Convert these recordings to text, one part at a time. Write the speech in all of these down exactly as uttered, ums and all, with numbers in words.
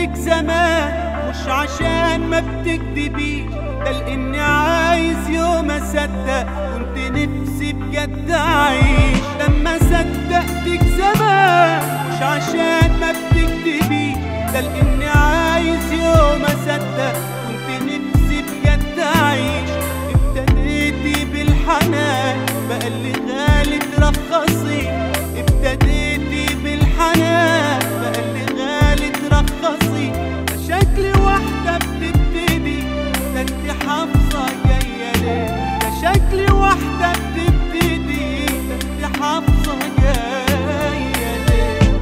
صدقتك زمان مش عشان ما بتكدبيش، ده لاني عايز يوم اصدق كنت نفسي بجد اعيش. لما صدقتك زمان مش عشان ما بتكدبيش، ده لاني عايز يوم اصدق كنت نفسي بجد اعيش. ابتديتي بالحنان بقى اللي غالي ترخصي، ابتديتي بالحنان بقى اللي غالي ترخصي. ده شكل واحدة بتبتدي ده انت حافظة جاية ليه، ده شكل واحدة بتبتدي ده انت حافظة جاية ليه.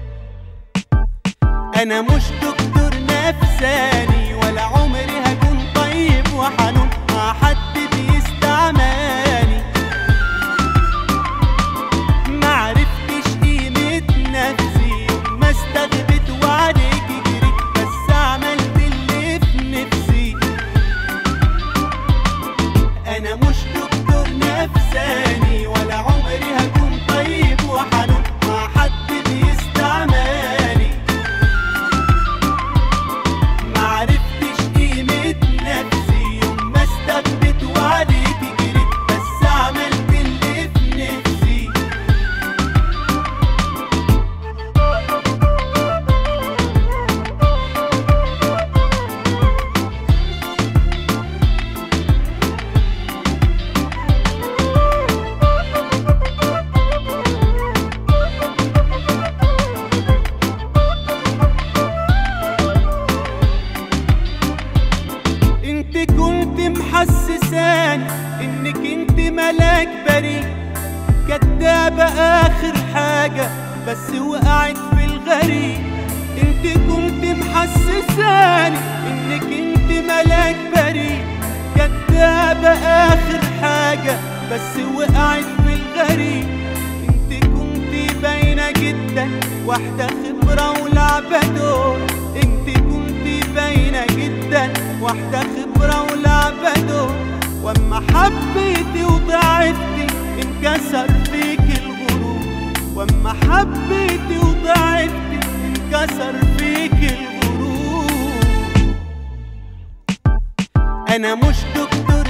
انا مش دكتور نفساني ولا عمري هكون طيب وحنون مع حد بيستعماني. معرفتش قيمة نفسي ما استغبت وعليك جريت، بس عملت اللي في نفسي. انا مش دكتور نفساني ولا عمري هكون طيب وحنون مع حد بيستعماني. معرفتش قيمة نفسي يوم ما استغبت وعليك جريت، بس عملت اللي في نفسي. انت كنت محسساني انك انت ملاك بريء، كدابة اخر حاجة بس وقعت في الغريب. انت كنت محسساني انك انت ملاك بريء، كدابة اخر حاجة بس وقعت في الغريب. انت كنت باينة جدا واحدة خبرة ولعبة دور، انت كنت باينة جدا واحدة خبرة ولعبة دور. واما حبيتي وضعفتي انكسر فيك الغرور، واما حبيتي وضعفتي انكسر فيك الغرور. انا مش دكتور